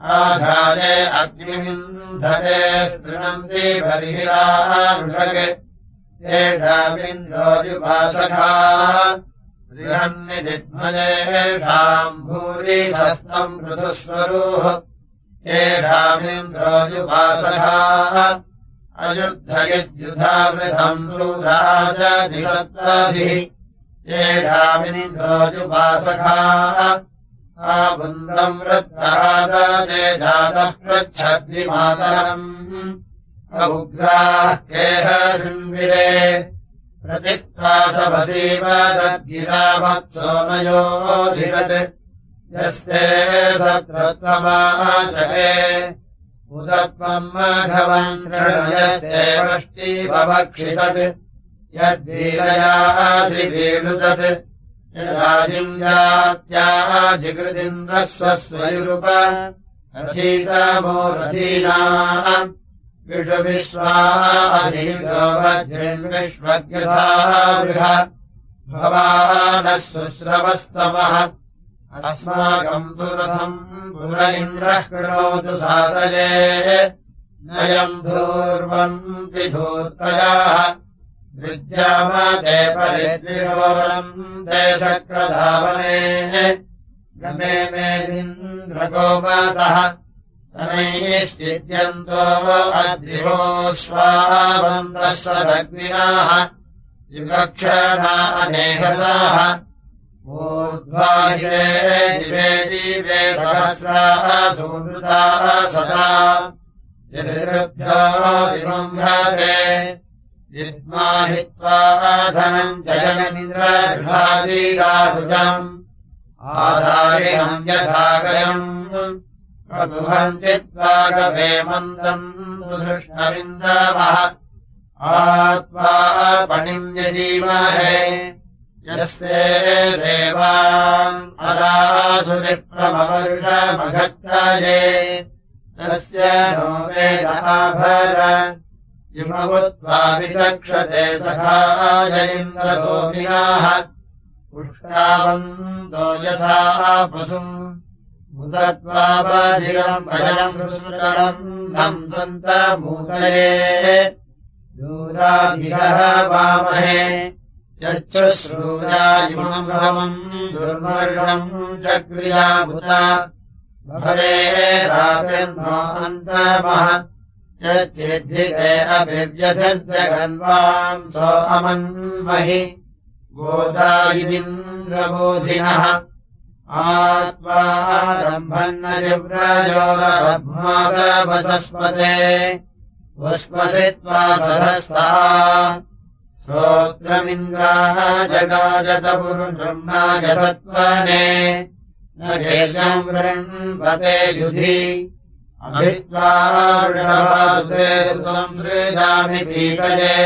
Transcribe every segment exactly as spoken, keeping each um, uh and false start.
आधाये अग्निमिन्धते स्तृणन्ति बर्हिरानुषगे येषामिन्द्रोजुपासखा बृहन्निदिद्मयेषाम् भूरि हस्तम् पृथुस्वरूः येषामिन्द्रोजुपासखा अयुद्धयद्युधावृतम् सुराजधिसत्त्वभिः येषामिन्द्रोजुपासखा आबुन्दम् वृत्रहादे जातः पृच्छद्विमातरम् अमुग्राः केह शृण्विरे प्रतित्वा सवसीव तद्गिरामत्सोमयोधिरत् यस्ते सत्रत्वमाचके उदत्वम् मघवन् शृणयस्ते वष्टिवभक्षितत् यद्वीरयासि वीलुतत् यदा जिञ्जात्याः जिगृदिन्द्रस्वस्वयुरुप रथीतमो रथीनाम् विषुविश्वाधिगो वज्रिन्विश्वग्यथाः बृह भवानः सुस्रवस्तमः अस्माकम् सुरथम् पुर इन्द्रः कृणोतु सातये नयम् धूर्वन्ति धूर्तयाः विद्यामते परिद्विरोरम् ते शक्रधावने गमे मेदिन्द्रगोपतः सनैश्चिद्यन्तो अद्रिवो स्वावन्तः सदग्निनाः विवक्षणा अनेकसाः ऊर्ध्वाहिरे दिवे दिवे सहस्राः सुहृदाः सदा यदिभ्यो विमम्भते विद्मा हित्वा धनञ्जयनिन्द्रगृहादिगारुजम् आधारिणम् यथागयम् प्रगुहञ्चित्वा गवे मन्दम् दुधृष्णविन्दवः आत्वा पणिम् यदीमहे यस्ते देवान् अदासुरिप्रमवर्षमघत्तये तस्य नो वेदाभर इमवुत्वा विचक्षते सखाय इन्द्रसोमिनाः पुष्टावन्तो यथा पशुम् मुदत्वापधिरम् भजम् सुस्मरम् नम् सन्तमूकये दूराभिरः वामहे यच्छुश्रूया इमम् भवम् दुर्मर्णम् चक्रियाभूता भवेरातिर्नो अन्तमः यच्छिद्धिते अभिव्यथिर्जगन्वाम् सो अमन्महि गोदायिदिन्द्रबोधिनः आत्वा रम्भन्न जिव्रजोरब्मासवसस्पते पुष्पसित्वा सधस्ता श्रोत्रमिन्द्राः जगाजत पुरुब्रह्माय सत्त्वने न गेर्यम् वृण्वते युधि अभित्वा वृषभासुते सुतम् सृजामि पीतये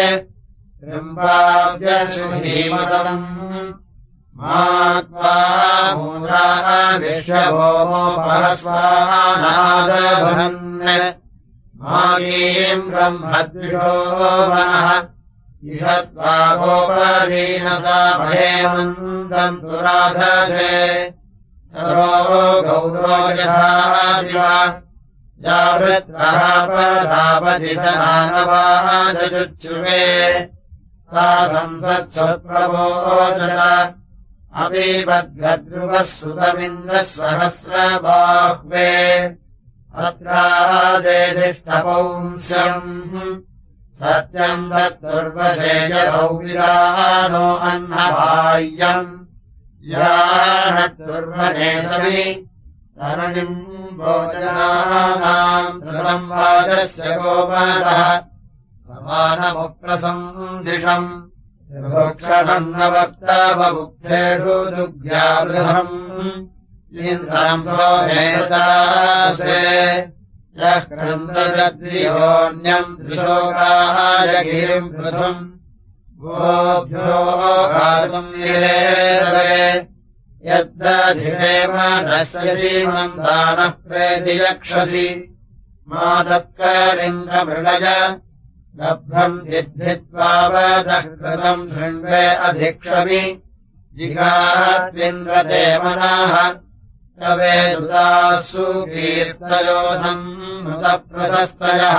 त्र्यम्बाभ्यसुधीमतम् मात्वा मूलाः विश्वभोमोपहस्वानादभन् मागीम् ब्रह्मद्विषो वनः इहत्वा गोपरीनसा महेमन्दम् तुराधसे सरो गौरो यथाविव जावृत्रः परापति सनानवाः जजुच्छुवे सा संसत्सुप्रवोचत अपिबद्गद्रुवः सुतमिन्द्रः सहस्रबाह्वे अत्रादेधिष्ठपौंस्यम् सत्यम् दत्तुर्वशे यदौ विदानो अह्नबाह्यम् यानक्तुर्वने सवि तरणिम् भोजनानाम् कृतम् वाजस्य गोपतः समानमुप्रसंसिषम् भोक्षणम् न वक्तवमुक्तेषु दुग्ध्यावृहम् इन्द्रम् सोमेतासे यः क्रन्दजद्वियोऽन्यम् त्रिशोकाय गिरिम् पृथुम् गोभ्यो गातुम् निरेतवे यद्दधिरेव नस्य सीमन्तानः प्रेति यक्षसि मातत्करिन्द्रमृडय लभ्रम् सिद्धित्वावदः कृतम् शृण्वे अधिक्षमि जिगात्विन्द्रदेवनाः तवेदुदासु कीर्तयोऽसन्नुतप्रशस्तयः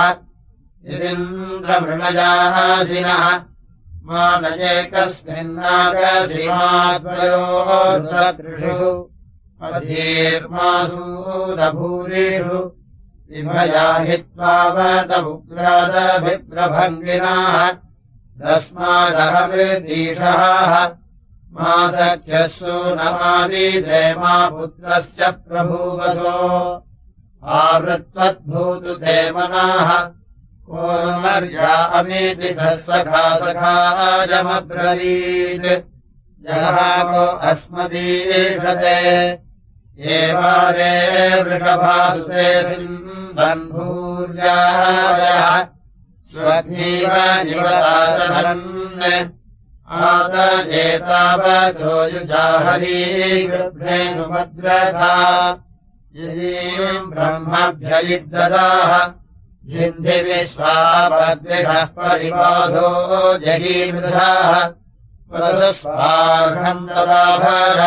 यदिन्द्रमृणजासिनः मानयेकस्मिन्नागसीमाद्वयोर्दृषु अधीर्मासूरभूरिषु विभया हित्वावतमुग्रादभिप्रभङ्गिनाः तस्मादहमृतीषः मा सख्यस्सु न मावीदे मा पुत्रस्य प्रभूवसो आवृत्वद्भूतु ते मनाः को मर्या अमीतिथः सखा सखाजमब्रवीत् जहाको अस्मदीषते एवारे वृषभासुते सिन्धन्भूर्यायः स्वग्नीव निवताचरन् आदजेतावचो युजाहरी गृभ्रे सुभद्रथा यदीम् ब्रह्मभ्ययिद्ददाः भिन्धि विश्वापद्विषः परिबाधो जहीमृधाः वसुस्वार्हम् ददाभर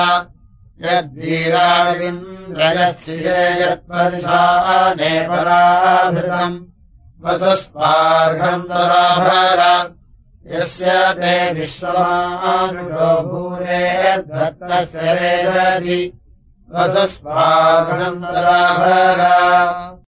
यद्वीराविन्द्रयस्ये यत्पर्षाने पराभृतम् वसुस्वार्हम् ददाभर यस्य ते विश्वमानुषो भूरे दत्तस्य वेदति वसुस्वार्हम् ददाभर